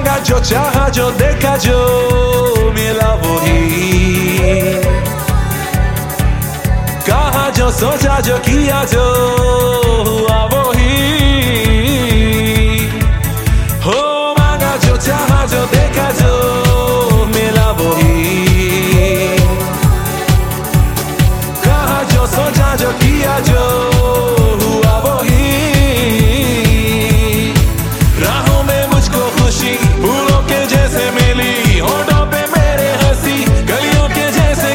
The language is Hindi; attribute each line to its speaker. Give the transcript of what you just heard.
Speaker 1: मांगा जो चाहा जो देखा जो मिला वही, कहा जो सोचा जो किया जो